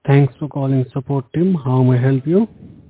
Thanks for calling support team. How may I help you?